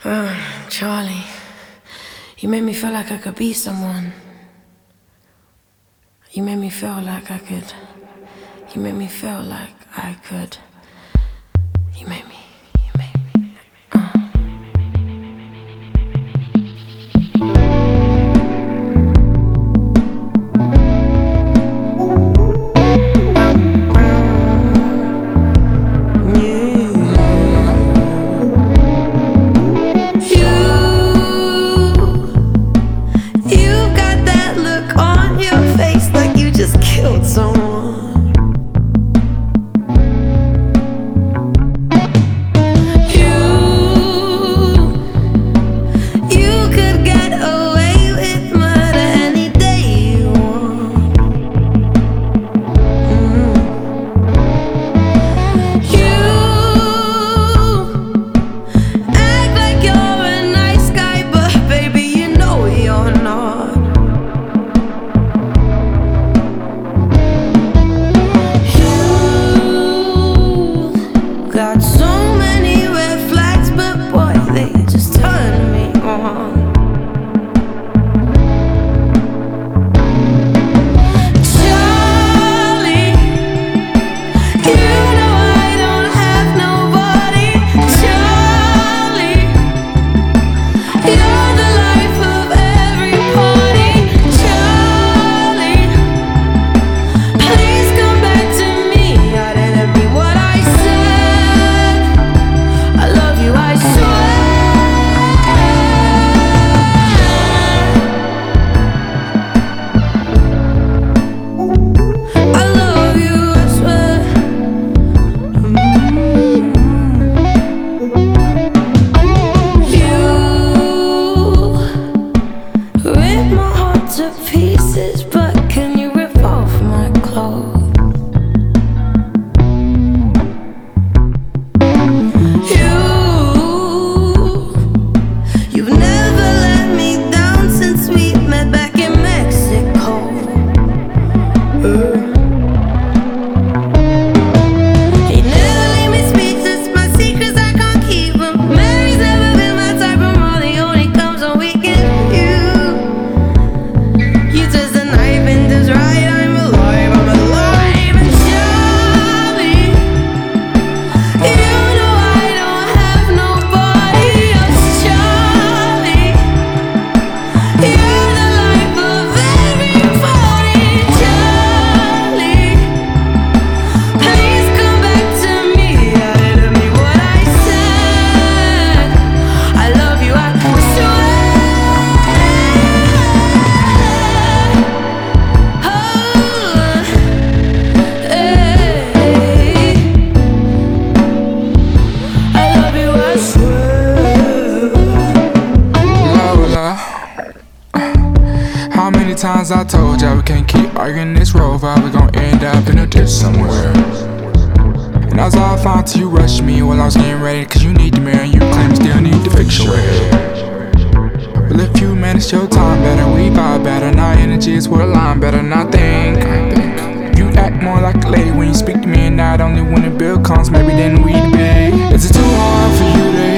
Charlie, you made me feel like I could be someone. You made me feel like I could. You made me feel like I could. You made me. Killed someone. You could get away with murder any day you want. You act like you're a nice guy, but baby, you know you're not. Got so many red flags, but boy, they just turn me on. Charlie, you know I don't have nobody. Charlie, you're the life of every party. Charlie, please come back to me. I didn't mean what I said. I love you, I swear. I love you, I swear. You rip my heart to pieces, but can you rip off my clothes? You've never let me down since we met back in Mexico. You never leave me speechless, my secrets I can't keep 'em. Mary's never been my type, and Molly only comes on weekend. You twist the knife and just right, I'm alive, I'm alive. And Charlie, you know I don't have nobody else. Charlie, you're the life of everybody. Charlie, please come back to me. I didn't mean what I said. I love you, I swear. Oh, hey. I love you, I swear. Lola, how many times I told ya we can't keep arguing this road, we gon' end up in a ditch somewhere. And that's all fine till you rush me while I was getting ready, cause you need the mirror and you claim still need to fix your head. But if you manage your time better, we vibe better, and our energy is what align better, and I think you act more like a lady when you speak to me, and not only when the bill comes, maybe then we debate. Is it too hard for you to